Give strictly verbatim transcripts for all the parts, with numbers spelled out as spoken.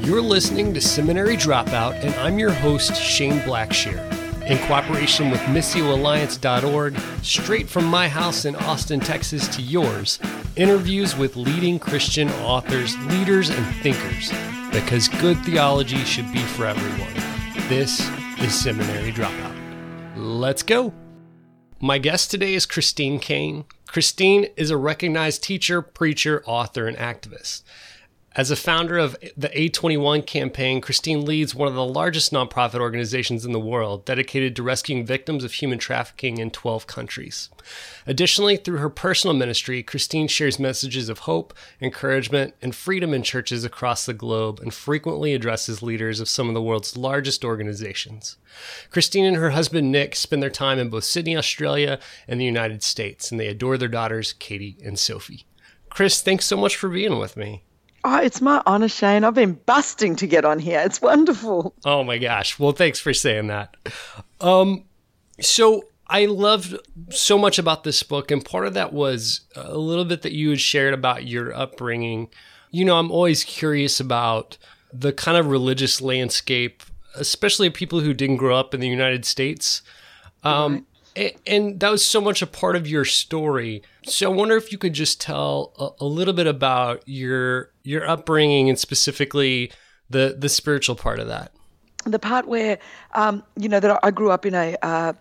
You're listening to Seminary Dropout, and I'm your host, Shane Blackshear. In cooperation with Missio Alliance dot org, straight from my house in Austin, Texas to yours, interviews with leading Christian authors, leaders, and thinkers, because good theology should be for everyone. This is Seminary Dropout. Let's go. My guest today is Christine Caine. Christine is a recognized teacher, preacher, author, and activist. As a founder of the A twenty-one campaign, Christine leads one of the largest nonprofit organizations in the world dedicated to rescuing victims of human trafficking in twelve countries. Additionally, through her personal ministry, Christine shares messages of hope, encouragement, and freedom in churches across the globe and frequently addresses leaders of some of the world's largest organizations. Christine and her husband, Nick, spend their time in both Sydney, Australia, and the United States, and they adore their daughters, Katie and Sophie. Chris, thanks so much for being with me. Oh, it's my honor, Shane. I've been busting to get on here. It's wonderful. Oh my gosh. Well, thanks for saying that. Um, so I loved so much about this book, and part of that was a little bit that you had shared about your upbringing. You know, I'm always curious about the kind of religious landscape, especially people who didn't grow up in the United States. Um, right. and, and that was so much a part of your story. So I wonder if you could just tell a, a little bit about your your upbringing and specifically the the spiritual part of that. The part where, um, you know, that I grew up in a, uh,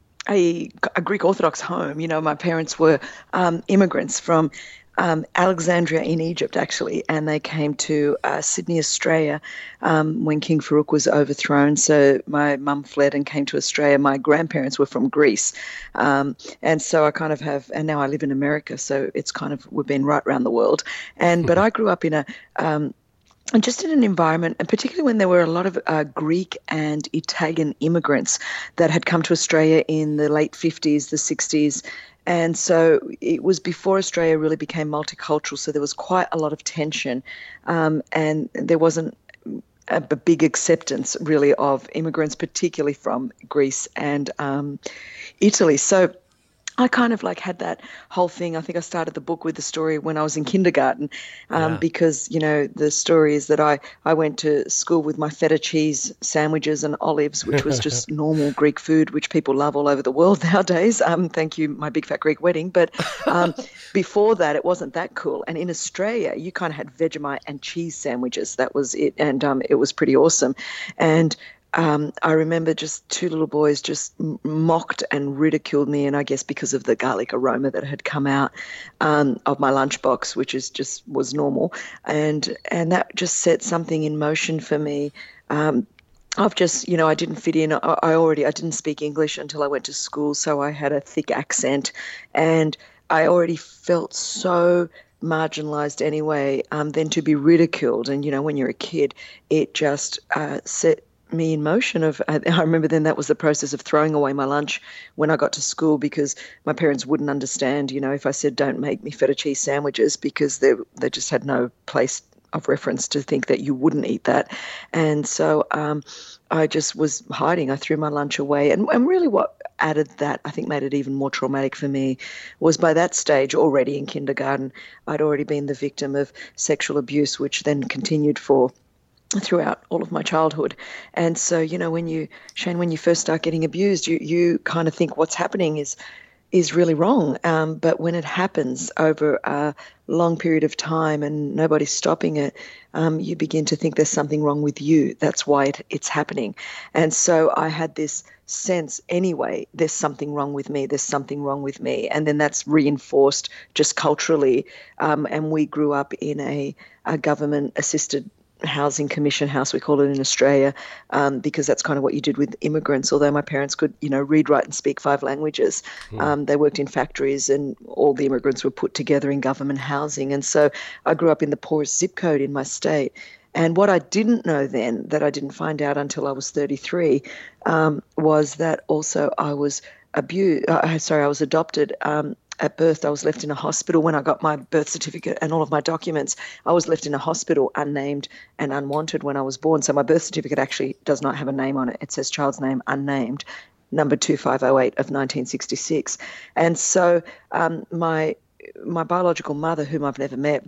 a a Greek Orthodox home. You know, my parents were um, immigrants from um, Alexandria in Egypt, actually, and they came to uh, Sydney, Australia, um, when King Farouk was overthrown. So my mum fled and came to Australia. My grandparents were from Greece, um, and so I kind of have, and now I live in America. So it's kind of, we've been right around the world. And but I grew up in a um, And just in an environment, and particularly when there were a lot of uh, Greek and Italian immigrants that had come to Australia in the late fifties, the sixties. And so it was before Australia really became multicultural. So there was quite a lot of tension, um, and there wasn't a, a big acceptance really of immigrants, particularly from Greece and um, Italy. So I kind of like had that whole thing. I think I started the book with the story when I was in kindergarten, um, yeah. because, you know, the story is that I, I went to school with my feta cheese sandwiches and olives, which was just normal Greek food, which people love all over the world nowadays. Um, thank you, my big fat Greek wedding. But um, before that, it wasn't that cool. And in Australia, you kind of had Vegemite and cheese sandwiches. That was it. And um, it was pretty awesome. And Um, I remember just two little boys just m- mocked and ridiculed me, and I guess because of the garlic aroma that had come out um, of my lunchbox, which is just was normal, and and that just set something in motion for me. Um, I've just, you know, I didn't fit in. I, I already, I didn't speak English until I went to school, so I had a thick accent, and I already felt so marginalized anyway. Um, then to be ridiculed, and you know, when you're a kid, it just uh, set me in motion of, I, I remember then that was the process of throwing away my lunch when I got to school because my parents wouldn't understand, you know, if I said, don't make me feta cheese sandwiches, because they they just had no place of reference to think that you wouldn't eat that. And so um, I just was hiding. I threw my lunch away. And, and really what added that, I think made it even more traumatic for me, was by that stage already in kindergarten, I'd already been the victim of sexual abuse, which then continued for throughout all of my childhood. And so, you know, when you, Shane, when you first start getting abused, you, you kind of think what's happening is is really wrong. Um, but when it happens over a long period of time and nobody's stopping it, um, you begin to think there's something wrong with you. That's why it, it's happening. And so I had this sense anyway, there's something wrong with me, there's something wrong with me. And then that's reinforced just culturally. Um, and we grew up in a, a government-assisted housing commission house, we call it in Australia, um, because that's kind of what you did with immigrants. Although my parents could, you know, read, write and speak five languages. Mm. Um, they worked in factories and all the immigrants were put together in government housing. And so I grew up in the poorest zip code in my state. And what I didn't know then, that I didn't find out until I was thirty-three, um, was that also I was abused, uh, sorry, I was adopted um, at birth. I was left in a hospital when I got my birth certificate and all of my documents. I was left in a hospital unnamed and unwanted when I was born. So my birth certificate actually does not have a name on it. It says child's name unnamed, number two five oh eight of nineteen sixty-six. And so um, my my biological mother, whom I've never met,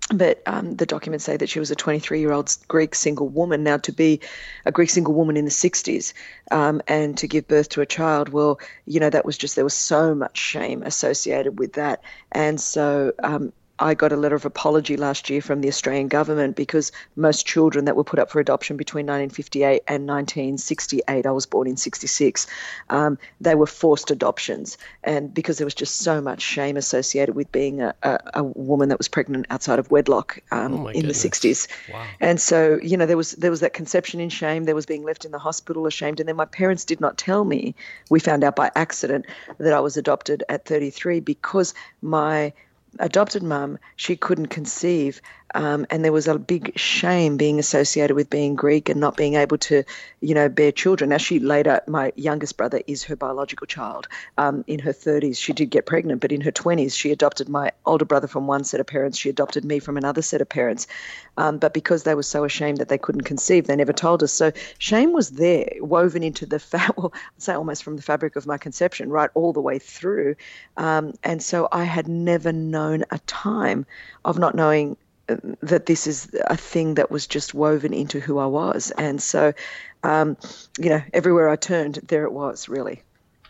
But um, the documents say that she was a twenty-three-year-old Greek single woman. Now, to be a Greek single woman in the sixties um, and to give birth to a child, well, you know, that was just, there was so much shame associated with that. And so um, I got a letter of apology last year from the Australian government because most children that were put up for adoption between nineteen fifty-eight and nineteen sixty-eight, I was born in sixty-six, um, they were forced adoptions. And because there was just so much shame associated with being a, a, a woman that was pregnant outside of wedlock um, Oh my in goodness. the sixties. Wow. And so, you know, there was there was that conception in shame. There was being left in the hospital ashamed. And then my parents did not tell me. We found out by accident that I was adopted at thirty-three because my adopted mum, she couldn't conceive. Um, and there was a big shame being associated with being Greek and not being able to, you know, bear children. Now, she later, my youngest brother is her biological child. Um, in her thirties, she did get pregnant, but in her twenties, she adopted my older brother from one set of parents. She adopted me from another set of parents. Um, but because they were so ashamed that they couldn't conceive, they never told us. So shame was there, woven into the, fa- well, I'd say almost from the fabric of my conception, right all the way through. Um, and so I had never known a time of not knowing that this is a thing that was just woven into who I was. And so, um, you know, everywhere I turned, there it was, really.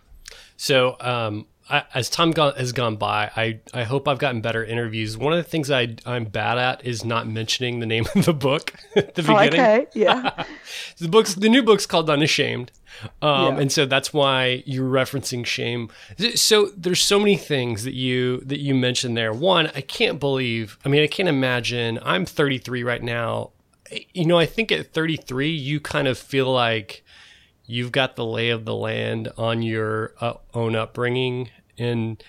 So um, I, as time go- has gone by, I, I hope I've gotten better interviews. One of the things I, I'm bad at is not mentioning the name of the book at the beginning. Oh, okay, yeah. the book's the new book's called Unashamed. Um, Yeah. And so that's why you're referencing shame. So there's so many things that you that you mentioned there. One, I can't believe, I mean, I can't imagine, I'm thirty-three right now. You know, I think at thirty-three, you kind of feel like you've got the lay of the land on your uh, own upbringing. And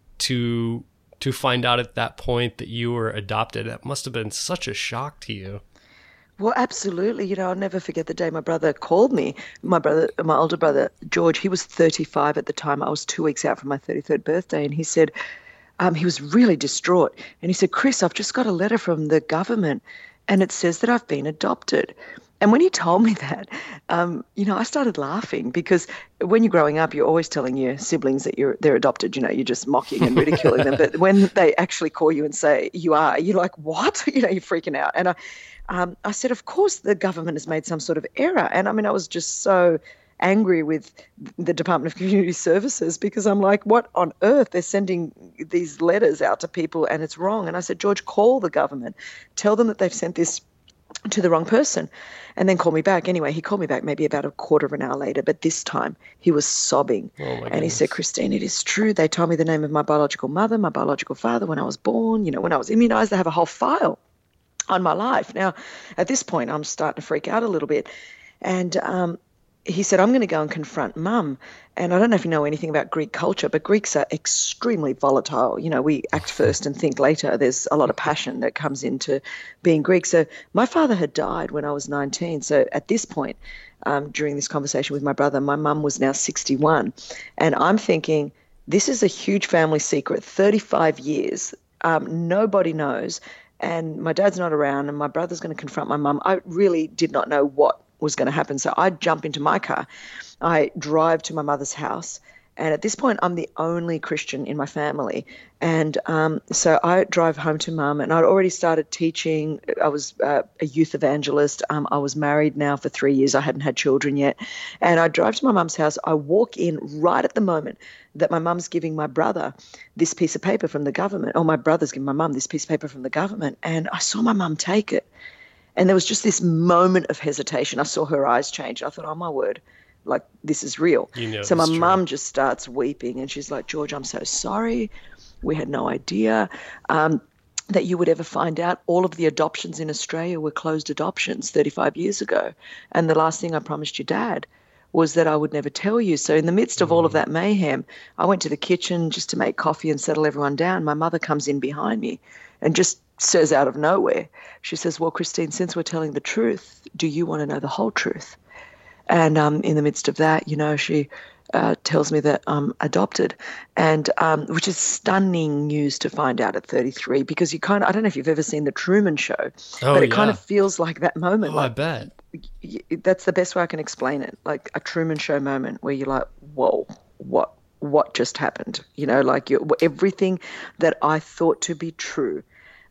to to find out at that point that you were adopted, that must have been such a shock to you. Well, absolutely. You know, I'll never forget the day my brother called me. My brother, my older brother, George, he was thirty-five at the time. I was two weeks out from my thirty-third birthday. And he said, um, he was really distraught. And he said, Chris, I've just got a letter from the government and it says that I've been adopted. And when he told me that, um, you know, I started laughing because when you're growing up, you're always telling your siblings that you're they're adopted. You know, you're just mocking and ridiculing them. But when they actually call you and say you are, you're like, what? You know, you're freaking out. And I, um, I said, of course, the government has made some sort of error. And I mean, I was just so angry with the Department of Community Services because I'm like, what on earth? They're sending these letters out to people and it's wrong. And I said, George, call the government, tell them that they've sent this to the wrong person, and then call me back. Anyway, he called me back maybe about a quarter of an hour later, but this time he was sobbing. Oh my and he goodness. said, Christine, it is true. They told me the name of my biological mother, my biological father when I was born, you know, when I was immunized. They have a whole file on my life. Now, at this point, I'm starting to freak out a little bit. And um, he said, I'm going to go and confront mum. And I don't know if you know anything about Greek culture, but Greeks are extremely volatile. You know, we act first and think later. There's a lot of passion that comes into being Greek. So my father had died when I was nineteen. So at this point, um, during this conversation with my brother, my mum was now sixty-one. And I'm thinking, this is a huge family secret, thirty-five years. Um, nobody knows. And my dad's not around and my brother's going to confront my mum. I really did not know what was going to happen. So I jump into my car. I drive to my mother's house. And at this point, I'm the only Christian in my family. And um, so I drive home to mum, and I'd already started teaching. I was uh, a youth evangelist. Um, I was married now for three years. I hadn't had children yet. And I drive to my mum's house. I walk in right at the moment that my mum's giving my brother this piece of paper from the government, or my brother's giving my mum this piece of paper from the government. And I saw my mum take it. And there was just this moment of hesitation. I saw her eyes change. I thought, oh, my word. Like, this is real. You know so my it's true. mum just starts weeping and she's like, George, I'm so sorry. We had no idea um, that you would ever find out. All of the adoptions in Australia were closed adoptions thirty-five years ago. And the last thing I promised your dad was that I would never tell you. So in the midst of all of that mayhem, I went to the kitchen just to make coffee and settle everyone down. My mother comes in behind me and just says out of nowhere, she says, well, Christine, since we're telling the truth, do you want to know the whole truth? And um, in the midst of that, you know, she uh, tells me that I'm adopted, and um, which is stunning news to find out at thirty-three, because you kind of, I don't know if you've ever seen The Truman Show, Oh, but it yeah. kind of feels like that moment. Oh, I like, bet. y- that's the best way I can explain it, like a Truman Show moment where you're like, whoa, what, what just happened? You know, like you everything that I thought to be true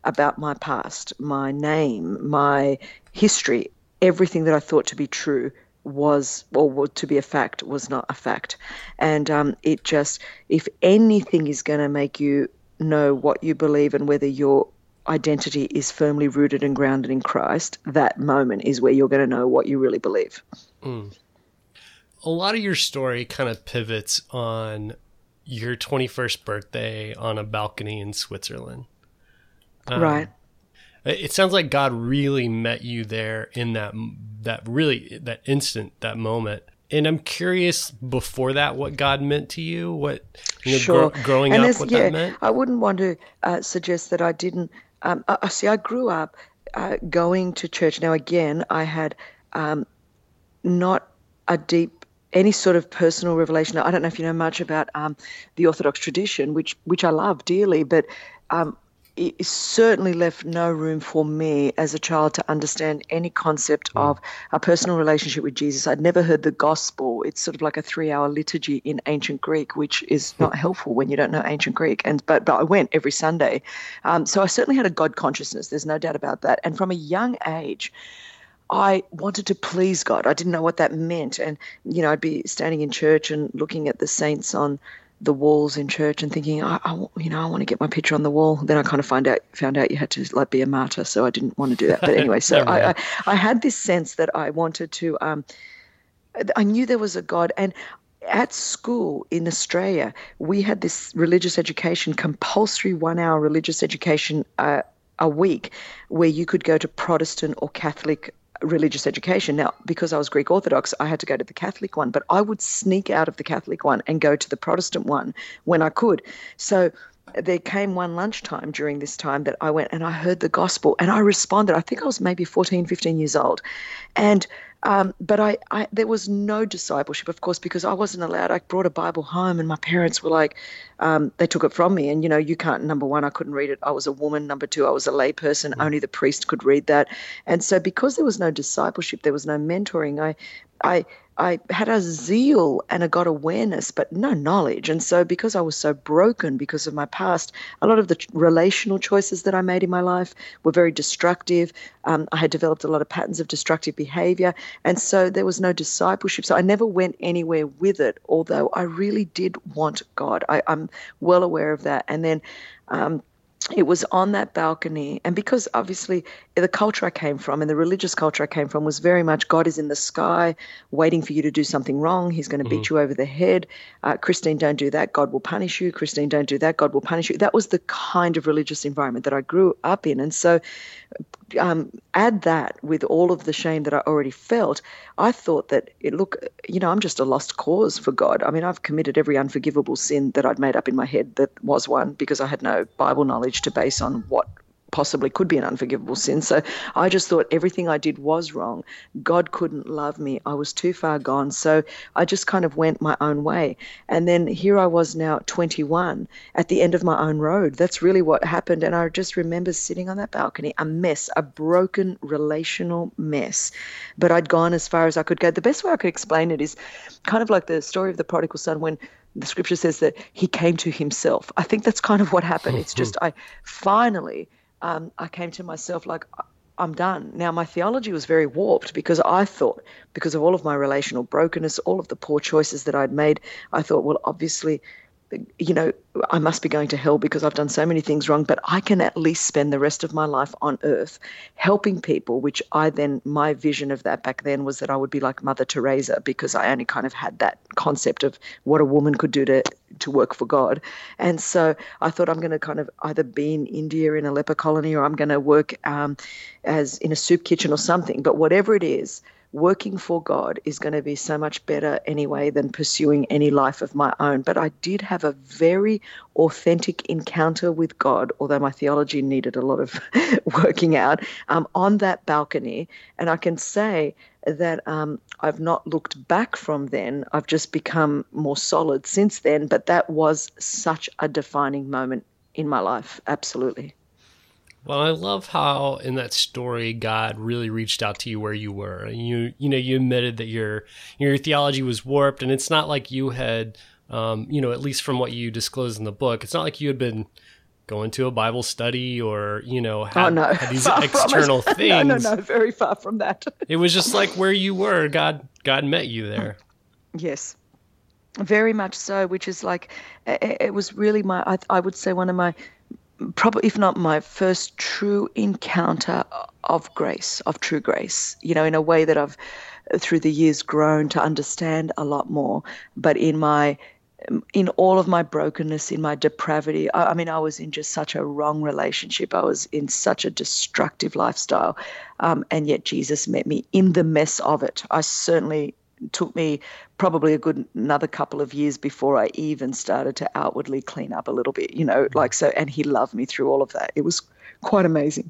about my past, my name, my history, everything that I thought to be true was, or to be a fact, was not a fact. And um, it just, if anything is going to make you know what you believe and whether your identity is firmly rooted and grounded in Christ, that moment is where you're going to know what you really believe. Mm. A lot of your story kind of pivots on your twenty-first birthday on a balcony in Switzerland. Um, right. It sounds like God really met you there in that, that really, that instant, that moment. And I'm curious before that, what God meant to you, what, you know, sure. gro- growing and up, what yeah, that meant. I wouldn't want to uh, suggest that I didn't, um, I see, I grew up uh, going to church. Now, again, I had um, not a deep, any sort of personal revelation. I don't know if you know much about um, the Orthodox tradition, which which I love dearly, but um, it certainly left no room for me as a child to understand any concept mm. of a personal relationship with Jesus. I'd never heard the gospel. It's sort of like a three-hour liturgy in ancient Greek, which is not helpful when you don't know ancient Greek. And but but I went every Sunday, um, so I certainly had a God consciousness. There's no doubt about that. And from a young age, I wanted to please God. I didn't know what that meant. And, you know, I'd be standing in church and looking at the saints on the walls in church and thinking, I, I, you know, I want to get my picture on the wall. Then I kind of find out, found out you had to like be a martyr. So I didn't want to do that. But anyway, so I, I, I had this sense that I wanted to, um, I knew there was a God. And at school in Australia, we had this religious education, compulsory one hour religious education uh, a week where you could go to Protestant or Catholic religious education. Now, because I was Greek Orthodox, I had to go to the Catholic one, but I would sneak out of the Catholic one and go to the Protestant one when I could. So there came one lunchtime during this time that I went and I heard the gospel and I responded. I think I was maybe fourteen, fifteen years old. And Um, but I, I, there was no discipleship, of course, because I wasn't allowed. I brought a Bible home and my parents were like, um, they took it from me. And, you know, you can't, number one, I couldn't read it. I was a woman. Number two, I was a lay person. Mm. Only the priest could read that. And so because there was no discipleship, there was no mentoring, I, I, I had a zeal and a God awareness, but no knowledge. And so because I was so broken because of my past, a lot of the relational choices that I made in my life were very destructive. Um, I had developed a lot of patterns of destructive behavior. And so there was no discipleship. So I never went anywhere with it, although I really did want God. I, I'm well aware of that. And then um, it was on that balcony, and because obviously the culture I came from and the religious culture I came from was very much God is in the sky waiting for you to do something wrong. He's going to beat mm-hmm. you over the head. Uh, Christine, don't do that. God will punish you. Christine, don't do that. God will punish you. That was the kind of religious environment that I grew up in. And so um, add that with all of the shame that I already felt, I thought that, it, look, you know, I'm just a lost cause for God. I mean, I've committed every unforgivable sin that I'd made up in my head that was one because I had no Bible knowledge to base on what possibly could be an unforgivable sin. So I just thought everything I did was wrong. God couldn't love me. I was too far gone. So I just kind of went my own way. And then here I was now twenty-one at the end of my own road. That's really what happened. And I just remember sitting on that balcony, a mess, a broken relational mess. But I'd gone as far as I could go. The best way I could explain it is kind of like the story of the prodigal son when the scripture says that he came to himself. I think that's kind of what happened. It's just I finally... Um, I came to myself like, I'm done. Now, my theology was very warped because I thought, because of all of my relational brokenness, all of the poor choices that I'd made, I thought, well, obviously, you know, I must be going to hell because I've done so many things wrong, but I can at least spend the rest of my life on earth helping people, which I then, my vision of that back then was that I would be like Mother Teresa because I only kind of had that concept of what a woman could do to, to work for God. And so I thought I'm going to kind of either be in India in a leper colony or I'm going to work um, as in a soup kitchen or something, but whatever it is, working for God is going to be so much better anyway than pursuing any life of my own. But I did have a very authentic encounter with God, although my theology needed a lot of working out, um, on that balcony. And I can say that um, I've not looked back from then. I've just become more solid since then. But that was such a defining moment in my life. Absolutely. Well, I love how in that story, God really reached out to you where you were. You, you know, you admitted that your your theology was warped, and it's not like you had, um, you know, at least from what you disclosed in the book, it's not like you had been going to a Bible study or, you know, had, oh, no. had these Far external things. No, no, no, very far from that. It was just like where you were. God, God met you there. Yes, very much so, which is like, it, it was really my, I, I would say one of my, probably, if not my first true encounter of grace, of true grace, you know, in a way that I've, through the years, grown to understand a lot more. But in my, in all of my brokenness, in my depravity, I, I mean, I was in just such a wrong relationship. I was in such a destructive lifestyle. Um, and yet Jesus met me in the mess of it. I certainly took me probably a good another couple of years before I even started to outwardly clean up a little bit, you know, like so. And he loved me through all of that. It was quite amazing.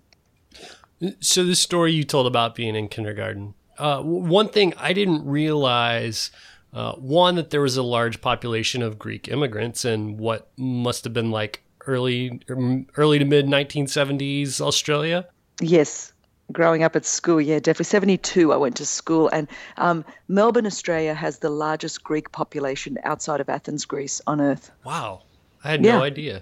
So the story you told about being in kindergarten, uh, one thing I didn't realize, uh, one, that there was a large population of Greek immigrants in what must have been like early, early to mid nineteen seventies Australia. Yes. Growing up at school, yeah, definitely. seventy-two, I went to school. And um, Melbourne, Australia has the largest Greek population outside of Athens, Greece, on Earth. Wow. I had yeah. no idea.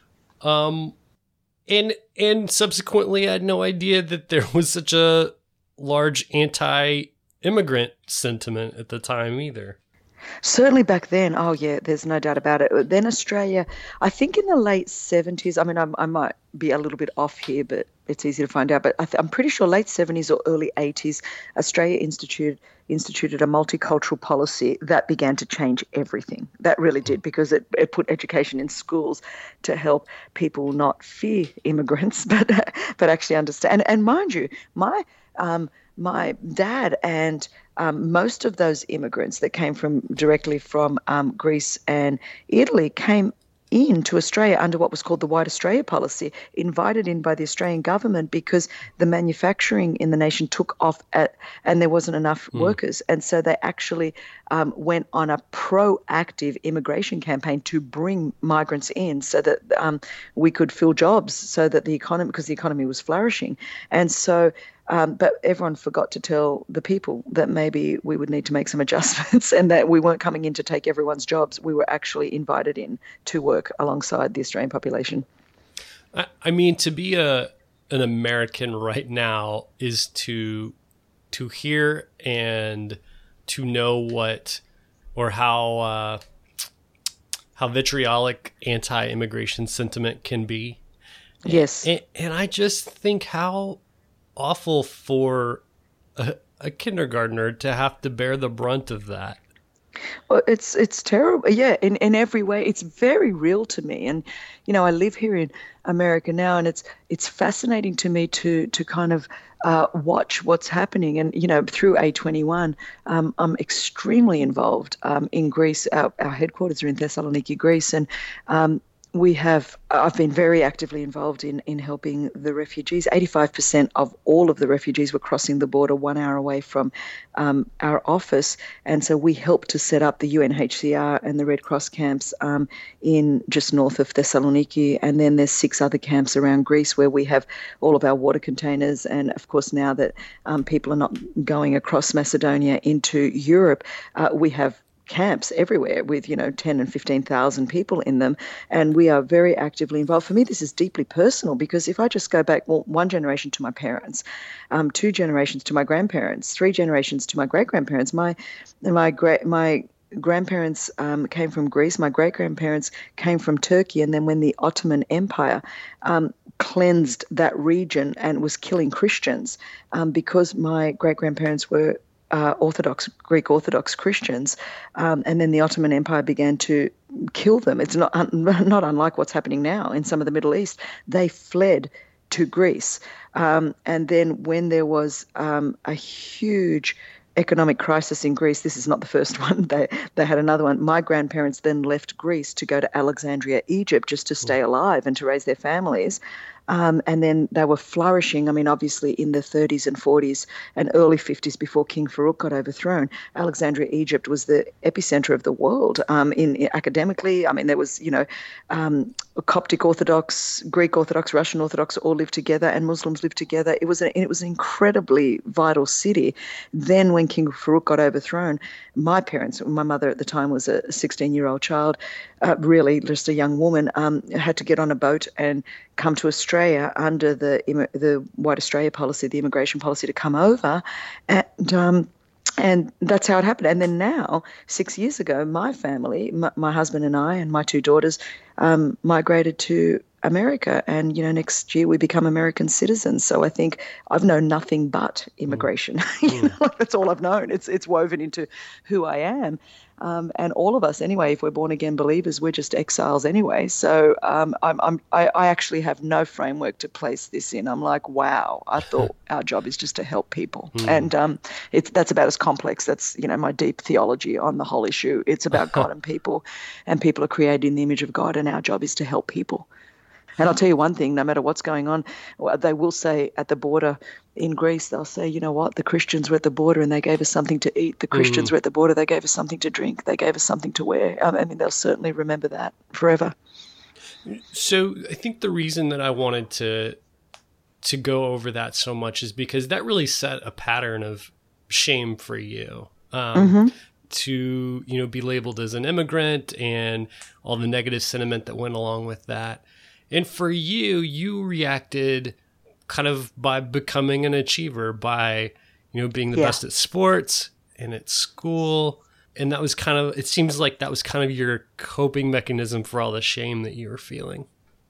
Um, and and subsequently, I had no idea that there was such a large anti-immigrant sentiment at the time either. Certainly back then, oh yeah, there's no doubt about it. Then Australia, I think in the late seventies, I mean, I, I might be a little bit off here, but it's easy to find out. But I th- I'm pretty sure late seventies or early eighties, Australia instituted, instituted a multicultural policy that began to change everything. That really did, because it, it put education in schools to help people not fear immigrants, but but actually understand. And, and mind you, my um, my dad and um, most of those immigrants that came from directly from um, Greece and Italy came into Australia under what was called the White Australia policy, invited in by the Australian government because the manufacturing in the nation took off at, and there wasn't enough mm. workers. And so they actually um, went on a proactive immigration campaign to bring migrants in so that um, we could fill jobs, so that the economy, because the economy was flourishing. And so Um, but everyone forgot to tell the people that maybe we would need to make some adjustments and that we weren't coming in to take everyone's jobs. We were actually invited in to work alongside the Australian population. I, I mean, to be a an American right now is to to hear and to know what or how uh, how vitriolic anti-immigration sentiment can be. Yes, and, and I just think how awful for a, a kindergartner to have to bear the brunt of that. Well, it's it's terrible. Yeah, in, in every way, it's very real to me. And you know, I live here in America now, and it's it's fascinating to me to to kind of uh, watch what's happening. And you know, through A twenty-one, um, I'm extremely involved um, in Greece. Our, our headquarters are in Thessaloniki, Greece, and um, we have, I've been very actively involved in, in helping the refugees. eighty-five percent of all of the refugees were crossing the border one hour away from um, our office. And so we helped to set up the U N H C R and the Red Cross camps um, in just north of Thessaloniki. And then there's six other camps around Greece where we have all of our water containers. And of course, now that um, people are not going across Macedonia into Europe, uh, we have camps everywhere with, you know, ten and fifteen thousand people in them. And we are very actively involved. For me, this is deeply personal because if I just go back, well, one generation to my parents, um, two generations to my grandparents, three generations to my great-grandparents, my, my great, my grandparents um, came from Greece, my great-grandparents came from Turkey. And then when the Ottoman Empire um, cleansed that region and was killing Christians, um, because my great-grandparents were Uh, Orthodox, Greek Orthodox Christians, um, and then the Ottoman Empire began to kill them. It's not un- not unlike what's happening now in some of the Middle East. They fled to Greece. Um, and then when there was um, a huge economic crisis in Greece, this is not the first one, they, they had another one. My grandparents then left Greece to go to Alexandria, Egypt, just to stay alive and to raise their families. Um, and then they were flourishing, I mean, obviously in the thirties and forties and early fifties before King Farouk got overthrown. Alexandria, Egypt was the epicenter of the world um, in, in academically. I mean, there was, you know, um, Coptic Orthodox, Greek Orthodox, Russian Orthodox all lived together and Muslims lived together. It was, a, it was an incredibly vital city. Then when King Farouk got overthrown, my parents, my mother at the time was a sixteen-year-old child, uh, really just a young woman, um, had to get on a boat and come to Australia under the the White Australia policy, the immigration policy, to come over, and um, and that's how it happened. And then now, six years ago, my family, my, my husband and I, and my two daughters, um, migrated to America, and you know, next year we become American citizens. So I think I've known nothing but immigration. Mm. you know, like that's all I've known. It's it's woven into who I am, um, and all of us anyway. If we're born again believers, we're just exiles anyway. So um, I'm I'm I, I actually have no framework to place this in. I'm like, wow, I thought our job is just to help people, mm. and um, it's that's about as complex. That's you know my deep theology on the whole issue. It's about God and people, and people are created in the image of God, and our job is to help people. And I'll tell you one thing, no matter what's going on, they will say at the border in Greece, they'll say, you know what, the Christians were at the border and they gave us something to eat. The Christians mm. were at the border, they gave us something to drink. They gave us something to wear. I mean, they'll certainly remember that forever. So I think the reason that I wanted to to go over that so much is because that really set a pattern of shame for you. Um, mm-hmm. To, you know, be labeled as an immigrant and all the negative sentiment that went along with that. And for you, you reacted kind of by becoming an achiever, by, you know, being the yeah. best at sports and at school. And that was kind of, it seems like that was kind of your coping mechanism for all the shame that you were feeling.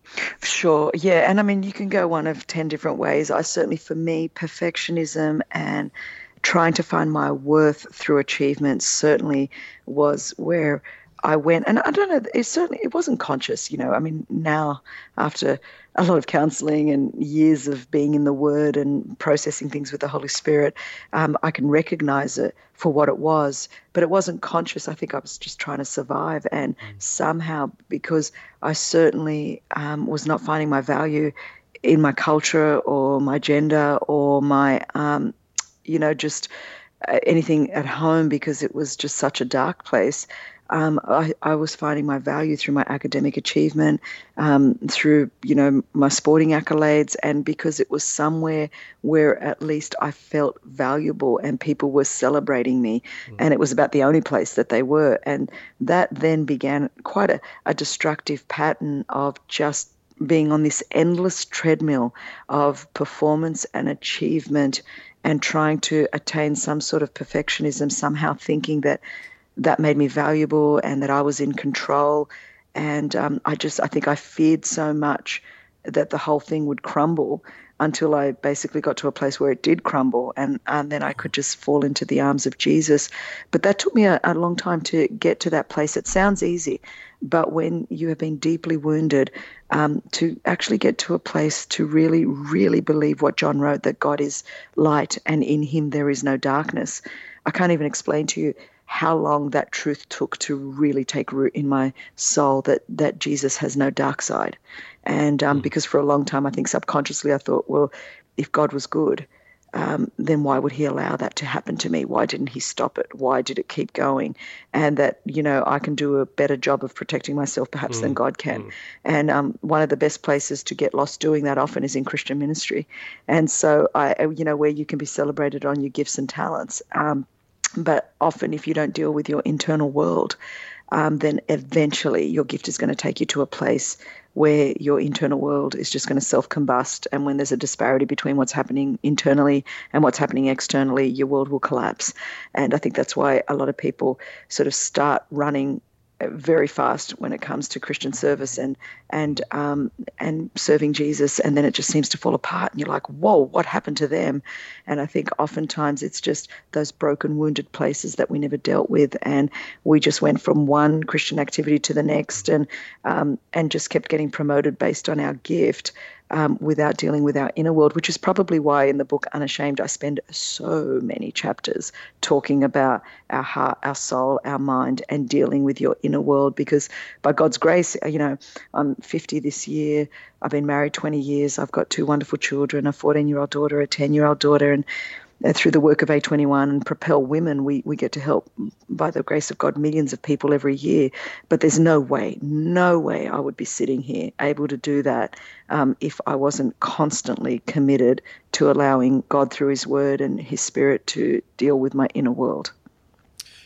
Sure. Yeah. And I mean, you can go one of ten different ways. I certainly, for me, perfectionism and trying to find my worth through achievement certainly was where I went. And I don't know, it certainly, it wasn't conscious, you know, I mean, now after a lot of counseling and years of being in the Word and processing things with the Holy Spirit, um, I can recognize it for what it was, but it wasn't conscious. I think I was just trying to survive. And mm. somehow, because I certainly um, was not finding my value in my culture or my gender or my, um, you know, just anything at home, because it was just such a dark place. Um, I, I was finding my value through my academic achievement, um, through, you know, my sporting accolades, and because it was somewhere where at least I felt valuable and people were celebrating me, mm. and it was about the only place that they were. And that then began quite a, a destructive pattern of just being on this endless treadmill of performance and achievement and trying to attain some sort of perfectionism, somehow thinking that that made me valuable and that I was in control. And um, I just, I think I feared so much that the whole thing would crumble until I basically got to a place where it did crumble, and, and then I could just fall into the arms of Jesus. But that took me a, a long time to get to that place. It sounds easy, but when you have been deeply wounded, um, to actually get to a place to really, really believe what John wrote, that God is light and in him there is no darkness. I can't even explain to you how long that truth took to really take root in my soul, that that Jesus has no dark side. And um, mm. because for a long time, I think subconsciously I thought, well, if God was good, um, then why would he allow that to happen to me? Why didn't he stop it? Why did it keep going? And that, you know, I can do a better job of protecting myself perhaps mm. than God can. Mm. And um, one of the best places to get lost doing that often is in Christian ministry. And so, I, you know, where you can be celebrated on your gifts and talents. Um, But often if you don't deal with your internal world, um, then eventually your gift is going to take you to a place where your internal world is just going to self-combust. And when there's a disparity between what's happening internally and what's happening externally, your world will collapse. And I think that's why a lot of people sort of start running very fast when it comes to Christian service and and um, and serving Jesus, and then it just seems to fall apart, and you're like, whoa, what happened to them? And I think oftentimes it's just those broken, wounded places that we never dealt with, and we just went from one Christian activity to the next, and um, and just kept getting promoted based on our gift, Um, without dealing with our inner world, which is probably why in the book Unashamed I spend so many chapters talking about our heart, our soul, our mind, and dealing with your inner world. Because by God's grace, you know, I'm fifty this year. I've been married twenty years. I've got two wonderful children, a fourteen-year-old daughter, a ten-year-old daughter, and through the work of A twenty-one and Propel Women, we, we get to help, by the grace of God, millions of people every year. But there's no way, no way I would be sitting here able to do that um, if I wasn't constantly committed to allowing God through his word and his spirit to deal with my inner world.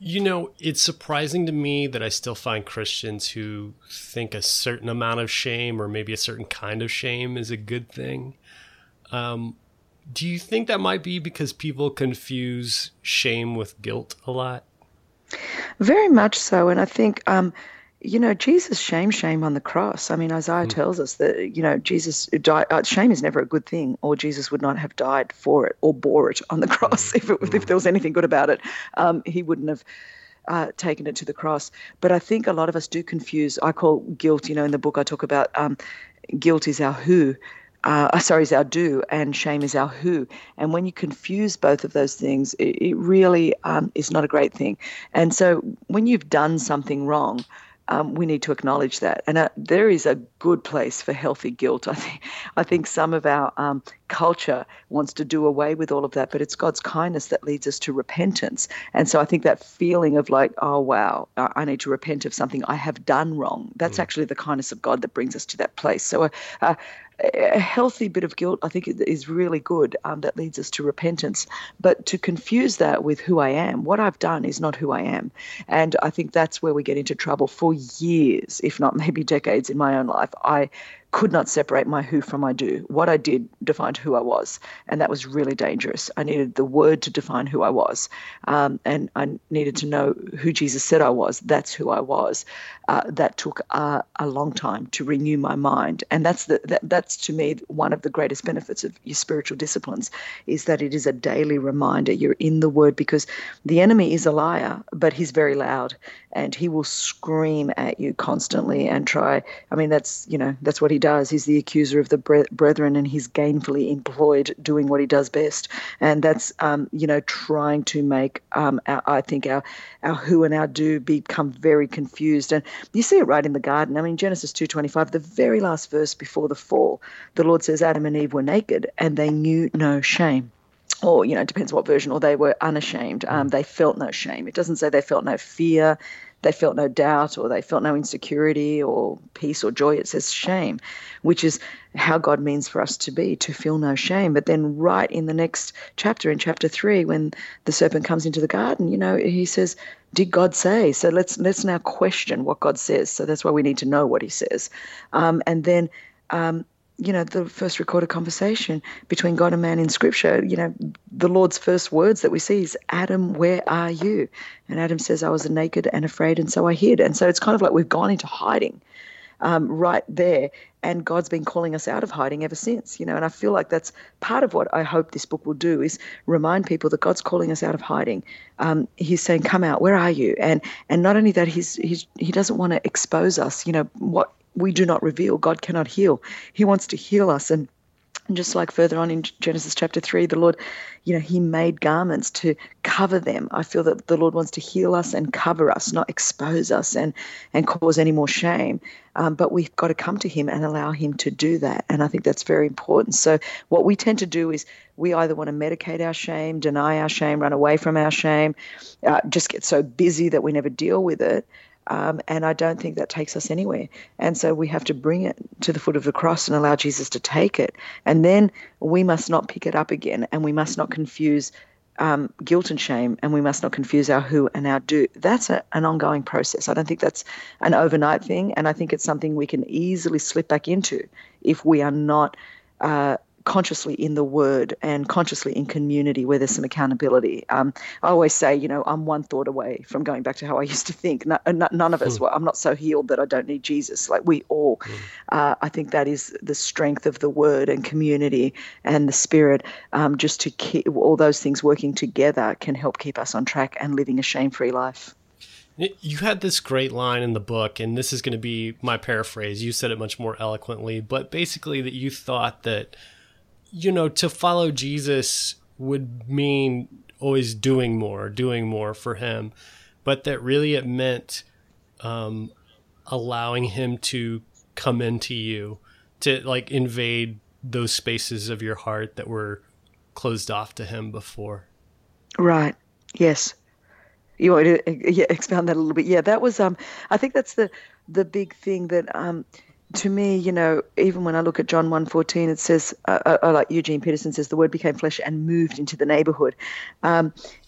You know, it's surprising to me that I still find Christians who think a certain amount of shame or maybe a certain kind of shame is a good thing. Um, do you think that might be because people confuse shame with guilt a lot? Very much so. And I think, um, you know, Jesus shamed shame on the cross. I mean, Isaiah mm. tells us that, you know, Jesus died. Uh, shame is never a good thing, or Jesus would not have died for it or bore it on the cross. Mm. If, it, mm. if there was anything good about it, um, he wouldn't have uh, taken it to the cross. But I think a lot of us do confuse. I call guilt, you know, in the book I talk about um, guilt is our who. Uh, sorry, is our do, and shame is our who. And when you confuse both of those things, it, it really um, is not a great thing. And so when you've done something wrong, um, we need to acknowledge that. And uh, there is a good place for healthy guilt. I think, I think some of our um, culture wants to do away with all of that, but it's God's kindness that leads us to repentance. And so I think that feeling of like, oh, wow, I need to repent of something I have done wrong, that's mm. actually the kindness of God that brings us to that place. So uh, uh, a healthy bit of guilt, I think, is really good. Um, that leads us to repentance. But to confuse that with who I am, what I've done is not who I am. And I think that's where we get into trouble. For years, if not maybe decades in my own life, I could not separate my who from my do. What I did defined who I was, and that was really dangerous. I needed the word to define who I was, um, and I needed to know who Jesus said I was. That's who I was. Uh, that took uh, a long time to renew my mind, and that's the that, that's to me one of the greatest benefits of your spiritual disciplines, is that it is a daily reminder. You're in the Word, because the enemy is a liar, but he's very loud, and he will scream at you constantly and try. I mean, that's you know that's what he does. He's the accuser of the brethren, and he's gainfully employed doing what he does best. And that's, um, you know, trying to make, um, our, I think, our our who and our do become very confused. And you see it right in the garden. I mean, Genesis two twenty-five, the very last verse before the fall, the Lord says Adam and Eve were naked and they knew no shame. Or, you know, it depends what version, or they were unashamed. Um, they felt no shame. It doesn't say they felt no fear, they felt no doubt, or they felt no insecurity or peace or joy. It says shame, which is how God means for us to be, to feel no shame. But then right in the next chapter, in chapter three, when the serpent comes into the garden, you know, he says, did God say? So let's let's now question what God says. So that's why we need to know what he says. Um, and then um, you know, the first recorded conversation between God and man in Scripture, you know, the Lord's first words that we see is, Adam, where are you? And Adam says, I was naked and afraid, and so I hid. And so it's kind of like we've gone into hiding um, right there, and God's been calling us out of hiding ever since, you know, and I feel like that's part of what I hope this book will do, is remind people that God's calling us out of hiding. Um, he's saying, come out, where are you? And and not only that, he's, he's he doesn't want to expose us, you know, what we do not reveal, God cannot heal. He wants to heal us. And just like further on in Genesis chapter three, the Lord, you know, he made garments to cover them. I feel that the Lord wants to heal us and cover us, not expose us and, and cause any more shame. Um, but we've got to come to him and allow him to do that. And I think that's very important. So what we tend to do is we either want to medicate our shame, deny our shame, run away from our shame, uh, just get so busy that we never deal with it. Um, and I don't think that takes us anywhere. And so we have to bring it to the foot of the cross and allow Jesus to take it. And then we must not pick it up again, and we must not confuse um, guilt and shame, and we must not confuse our who and our do. That's a, an ongoing process. I don't think that's an overnight thing, and I think it's something we can easily slip back into if we are not uh, consciously in the Word and consciously in community where there's some accountability. Um, I always say, you know, I'm one thought away from going back to how I used to think. No, none of us, mm. well, I'm not so healed that I don't need Jesus. Like we all, mm. uh, I think that is the strength of the Word and community and the Spirit, um, just to keep all those things working together can help keep us on track and living a shame-free life. You had this great line in the book, and this is going to be my paraphrase. You said it much more eloquently, but basically that you thought that, you know, to follow Jesus would mean always doing more, doing more for him, but that really it meant um, allowing him to come into you, to like invade those spaces of your heart that were closed off to him before. Right. Yes. You want to yeah, expound that a little bit? Yeah, that was, um, I think that's the, the big thing that, um, to me, you know, even when I look at John one fourteen, it says, uh, uh, like Eugene Peterson says, the Word became flesh and moved into the neighborhood. Um,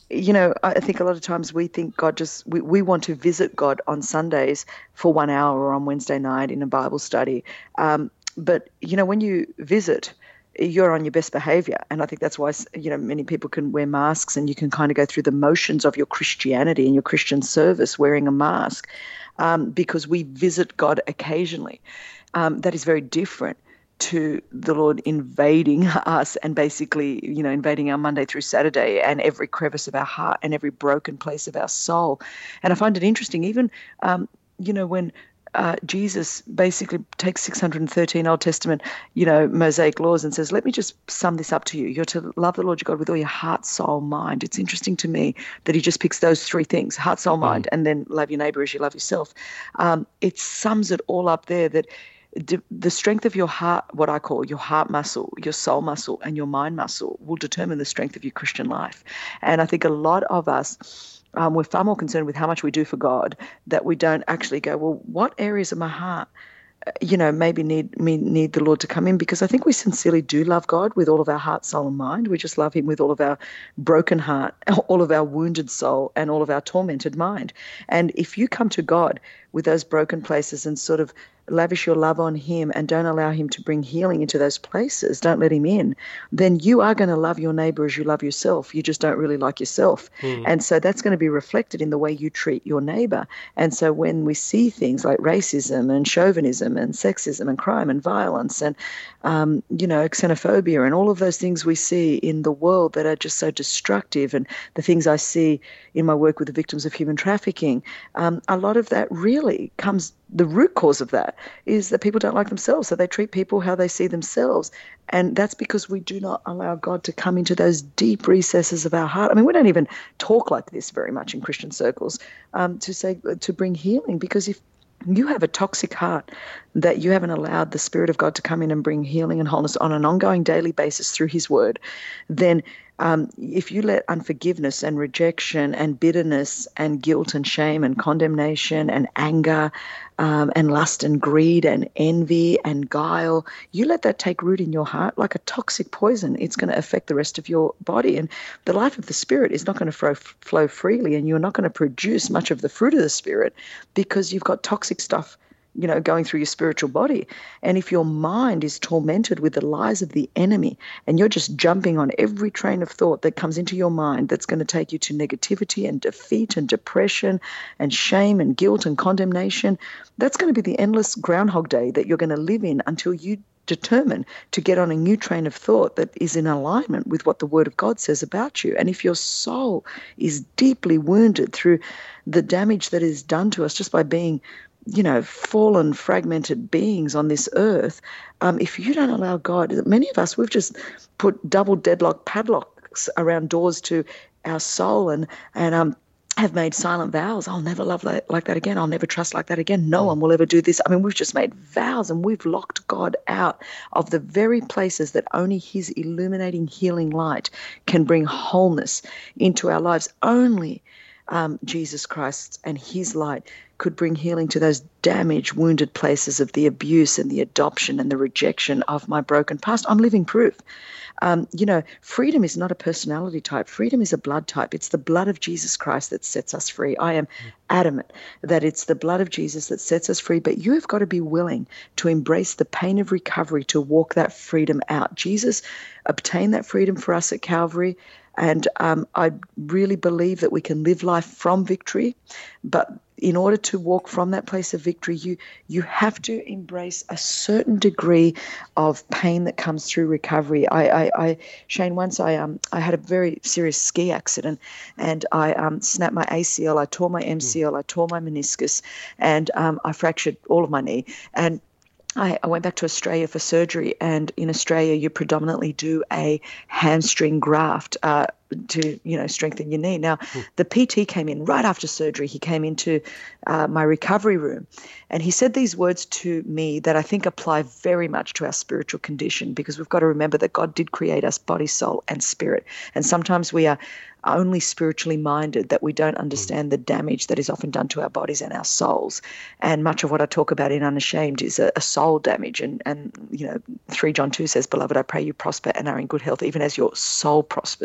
you know, I think a lot of times we think God just, we, we want to visit God on Sundays for one hour or on Wednesday night in a Bible study. Um, but, you know, when you visit, you're on your best behavior. And I think that's why, you know, many people can wear masks and you can kind of go through the motions of your Christianity and your Christian service wearing a mask, um, because we visit God occasionally. Um, that is very different to the Lord invading us and basically, you know, invading our Monday through Saturday and every crevice of our heart and every broken place of our soul. And I find it interesting, even, um, you know, when uh, Jesus basically takes six hundred thirteen Old Testament, you know, Mosaic laws and says, let me just sum this up to you. You're to love the Lord your God with all your heart, soul, mind. It's interesting to me that he just picks those three things, heart, soul, mind, mm. and then love your neighbor as you love yourself. Um, it sums it all up there, that the strength of your heart, what I call your heart muscle, your soul muscle, and your mind muscle will determine the strength of your Christian life. And I think a lot of us, um, we're far more concerned with how much we do for God, that we don't actually go, well, what areas of my heart, you know, maybe need me need the Lord to come in? Because I think we sincerely do love God with all of our heart, soul, and mind. We just love him with all of our broken heart, all of our wounded soul, and all of our tormented mind. And if you come to God with those broken places and sort of lavish your love on him and don't allow him to bring healing into those places, don't let him in, then you are going to love your neighbor as you love yourself. You just don't really like yourself. Mm. And so that's going to be reflected in the way you treat your neighbor. And so when we see things like racism and chauvinism and sexism and crime and violence and, um, you know, xenophobia and all of those things we see in the world that are just so destructive, and the things I see in my work with the victims of human trafficking, um, a lot of that really comes, the root cause of that is that people don't like themselves, so they treat people how they see themselves. And that's because we do not allow God to come into those deep recesses of our heart. I mean, we don't even talk like this very much in Christian circles, um, to say, to bring healing, because if you have a toxic heart that you haven't allowed the Spirit of God to come in and bring healing and wholeness on an ongoing daily basis through his word, then Um, if you let unforgiveness and rejection and bitterness and guilt and shame and condemnation and anger um, and lust and greed and envy and guile, you let that take root in your heart like a toxic poison, it's going to affect the rest of your body. And the life of the Spirit is not going to flow, flow freely, and you're not going to produce much of the fruit of the Spirit because you've got toxic stuff, you know, going through your spiritual body. And if your mind is tormented with the lies of the enemy and you're just jumping on every train of thought that comes into your mind that's going to take you to negativity and defeat and depression and shame and guilt and condemnation, that's going to be the endless Groundhog Day that you're going to live in until you determine to get on a new train of thought that is in alignment with what the Word of God says about you. And if your soul is deeply wounded through the damage that is done to us just by being, you know, fallen, fragmented beings on this earth, um, if you don't allow God, many of us, we've just put double deadlock padlocks around doors to our soul and, and um, have made silent vows. I'll never love like, like that again. I'll never trust like that again. No one will ever do this. I mean, we've just made vows and we've locked God out of the very places that only his illuminating healing light can bring wholeness into our lives. Only um, Jesus Christ and his light could bring healing to those damaged, wounded places of the abuse and the adoption and the rejection of my broken past. I'm living proof. Um, you know, freedom is not a personality type. Freedom is a blood type. It's the blood of Jesus Christ that sets us free. I am adamant that it's the blood of Jesus that sets us free, but you have got to be willing to embrace the pain of recovery to walk that freedom out. Jesus obtained that freedom for us at Calvary. And um, I really believe that we can live life from victory, but in order to walk from that place of victory, you you have to embrace a certain degree of pain that comes through recovery. I, I, I Shane, once I um I had a very serious ski accident, and I um snapped my A C L, I tore my M C L, I tore my meniscus, and um I fractured all of my knee. And I, I went back to Australia for surgery, and in Australia you predominantly do a hamstring graft uh, to, you know, strengthen your knee. Now, mm. the P T came in right after surgery. He came into uh, my recovery room, and he said these words to me that I think apply very much to our spiritual condition, because we've got to remember that God did create us body, soul, and spirit. And sometimes we are only spiritually minded, that we don't understand the damage that is often done to our bodies and our souls. And much of what I talk about in Unashamed is a, a soul damage. And, and, you know, three John two says, "Beloved, I pray you prosper and are in good health, even as your soul prospers." So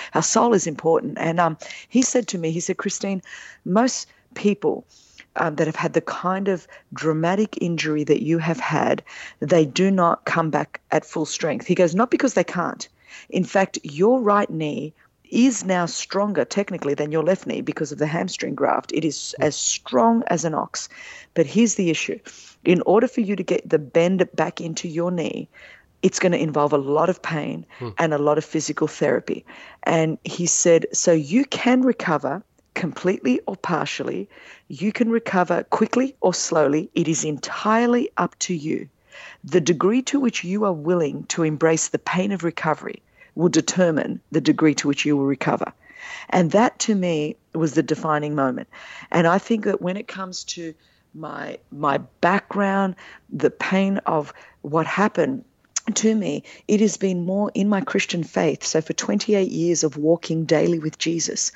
our soul is important. And um, he said to me, he said, Christine, most people um, that have had the kind of dramatic injury that you have had, they do not come back at full strength. He goes, not because they can't. In fact, your right knee is now stronger technically than your left knee because of the hamstring graft. It is as strong as an ox. But here's the issue. In order for you to get the bend back into your knee, it's going to involve a lot of pain hmm. and a lot of physical therapy. And he said, so you can recover completely or partially. You can recover quickly or slowly. It is entirely up to you. The degree to which you are willing to embrace the pain of recovery will determine the degree to which you will recover. And that, to me, was the defining moment. And I think that when it comes to my my background, the pain of what happened to me, it has been more in my Christian faith. So for twenty-eight years of walking daily with Jesus,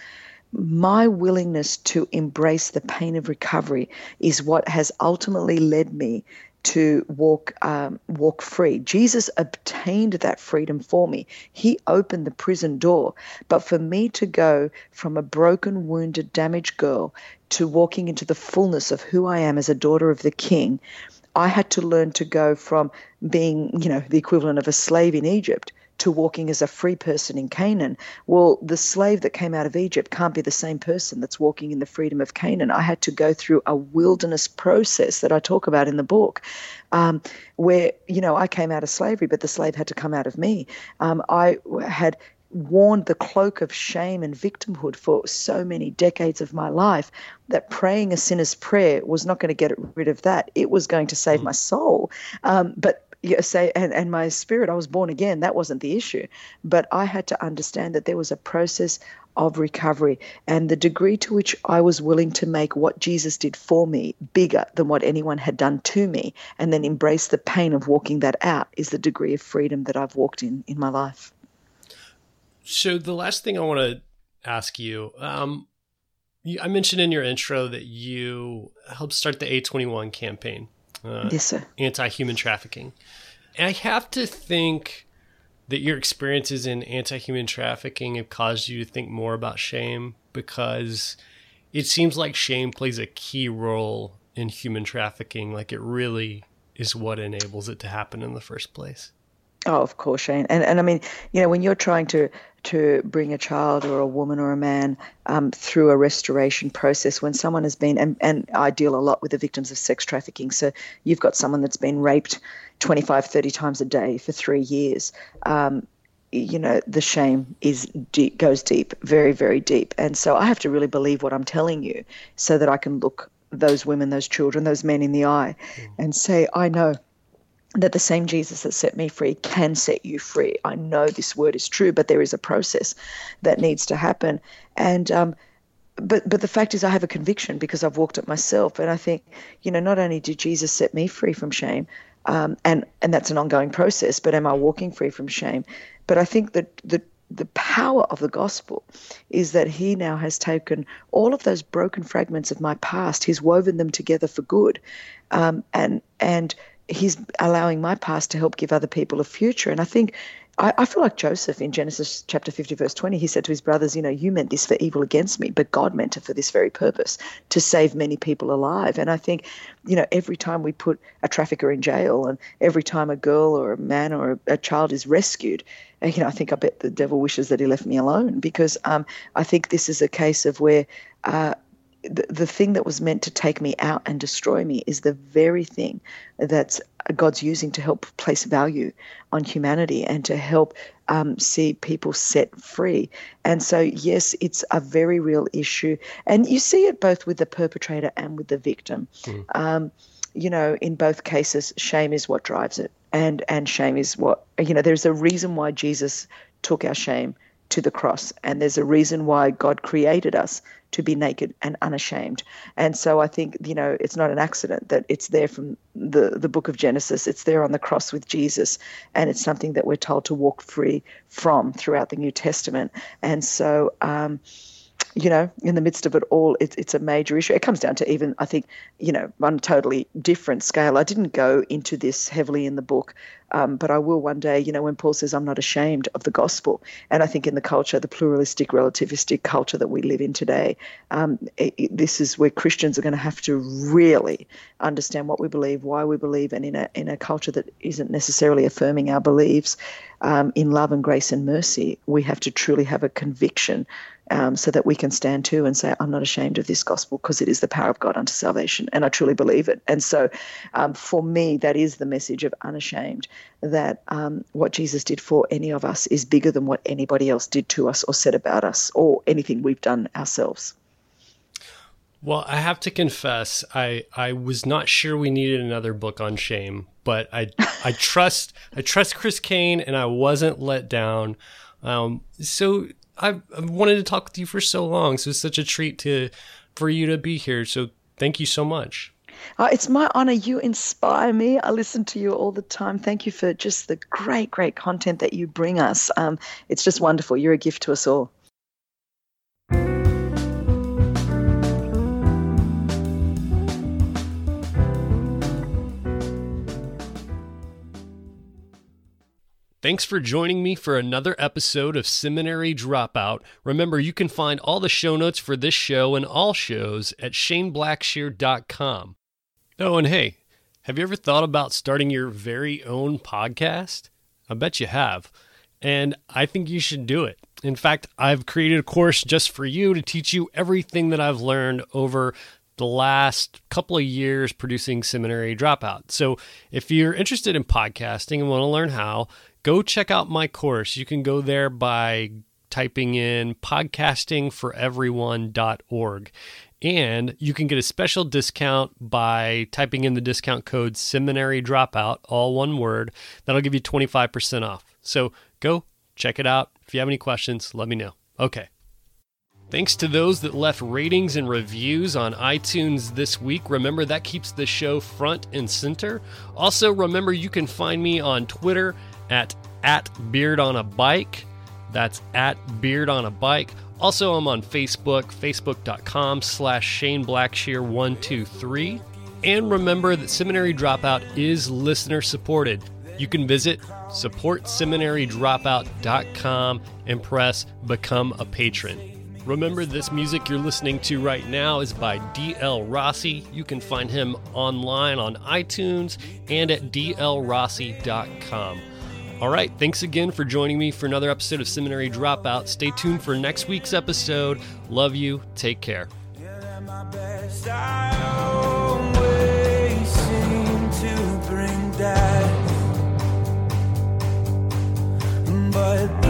my willingness to embrace the pain of recovery is what has ultimately led me to walk um, walk free. Jesus obtained that freedom for me. He opened the prison door. But for me to go from a broken, wounded, damaged girl to walking into the fullness of who I am as a daughter of the King, I had to learn to go from being, you know, the equivalent of a slave in Egypt to walking as a free person in Canaan. Well, the slave that came out of Egypt can't be the same person that's walking in the freedom of Canaan. I had to go through a wilderness process that I talk about in the book, um, where, you know, I came out of slavery, but the slave had to come out of me. Um, I had worn the cloak of shame and victimhood for so many decades of my life that praying a sinner's prayer was not going to get rid of that. It was going to save my soul. Um, but Yeah, say and, and my spirit, I was born again. That wasn't the issue. But I had to understand that there was a process of recovery, and the degree to which I was willing to make what Jesus did for me bigger than what anyone had done to me, and then embrace the pain of walking that out, is the degree of freedom that I've walked in in my life. So the last thing I want to ask you, um, you, I mentioned in your intro that you helped start the A twenty-one campaign. Uh, yes, sir. Anti-human trafficking. And I have to think that your experiences in anti-human trafficking have caused you to think more about shame, because it seems like shame plays a key role in human trafficking. Like, it really is what enables it to happen in the first place. Oh, of course, Shane. And and I mean, you know, when you're trying to to bring a child or a woman or a man um, through a restoration process, when someone has been, and, and I deal a lot with the victims of sex trafficking. So you've got someone that's been raped twenty-five, thirty times a day for three years. Um, you know, the shame is deep, goes deep, very, very deep. And so I have to really believe what I'm telling you so that I can look those women, those children, those men in the eye mm. and say, I know that the same Jesus that set me free can set you free. I know this word is true, but there is a process that needs to happen. And um, but but the fact is, I have a conviction because I've walked it myself. And I think, you know, not only did Jesus set me free from shame, um, and and that's an ongoing process, but am I walking free from shame? But I think that the the power of the gospel is that he now has taken all of those broken fragments of my past, he's woven them together for good, um, and and. he's allowing my past to help give other people a future. And I think, I, I feel like Joseph in Genesis chapter fifty, verse twenty, he said to his brothers, you know, you meant this for evil against me, but God meant it for this very purpose, to save many people alive. And I think, you know, every time we put a trafficker in jail and every time a girl or a man or a, a child is rescued, you know, I think I bet the devil wishes that he left me alone, because um, I think this is a case of where uh, The, the thing that was meant to take me out and destroy me is the very thing that God's using to help place value on humanity and to help um, see people set free. And so, yes, it's a very real issue. And you see it both with the perpetrator and with the victim. Mm. Um, you know, in both cases, shame is what drives it. And, and shame is what, you know, there's a reason why Jesus took our shame to the cross. And there's a reason why God created us to be naked and unashamed. And so I think, you know, it's not an accident that it's there from the, the book of Genesis. It's there on the cross with Jesus. And it's something that we're told to walk free from throughout the New Testament. And so, um, you know, in the midst of it all, it's it's a major issue. It comes down to even, I think, you know, on a totally different scale. I didn't go into this heavily in the book Um, but I will one day, you know, when Paul says, I'm not ashamed of the gospel. And I think in the culture, the pluralistic, relativistic culture that we live in today, um, it, it, this is where Christians are going to have to really understand what we believe, why we believe, and in a in a culture that isn't necessarily affirming our beliefs um, in love and grace and mercy, we have to truly have a conviction um, so that we can stand to and say, I'm not ashamed of this gospel because it is the power of God unto salvation, and I truly believe it. And so um, for me, that is the message of unashamed, that um, what Jesus did for any of us is bigger than what anybody else did to us or said about us or anything we've done ourselves. Well, I have to confess, I, I was not sure we needed another book on shame, but I I trust I trust Chris Caine, and I wasn't let down. Um, so I've, I've wanted to talk with you for so long. So it's such a treat to for you to be here. So thank you so much. Uh, it's my honor. You inspire me. I listen to you all the time. Thank you for just the great, great content that you bring us. Um, it's just wonderful. You're a gift to us all. Thanks for joining me for another episode of Seminary Dropout. Remember, you can find all the show notes for this show and all shows at shane blackshear dot com. Oh, and hey, have you ever thought about starting your very own podcast? I bet you have. And I think you should do it. In fact, I've created a course just for you to teach you everything that I've learned over the last couple of years producing Seminary Dropout. So if you're interested in podcasting and want to learn how, go check out my course. You can go there by typing in podcasting for everyone dot org. And you can get a special discount by typing in the discount code Seminary Dropout, all one word. That'll give you twenty-five percent off. So go check it out. If you have any questions, let me know. Okay. Thanks to those that left ratings and reviews on iTunes this week. Remember, that keeps the show front and center. Also, remember, you can find me on Twitter at, at Beard on a Bike. That's at Beard on a Bike. Also, I'm on Facebook, facebook.com slash Shane Blackshear one two three. And remember that Seminary Dropout is listener supported. You can visit support seminary dropout dot com and press Become a Patron. Remember, this music you're listening to right now is by D L Rossi. You can find him online on iTunes and at d l rossi dot com. All right, thanks again for joining me for another episode of Seminary Dropout. Stay tuned for next week's episode. Love you. Take care. But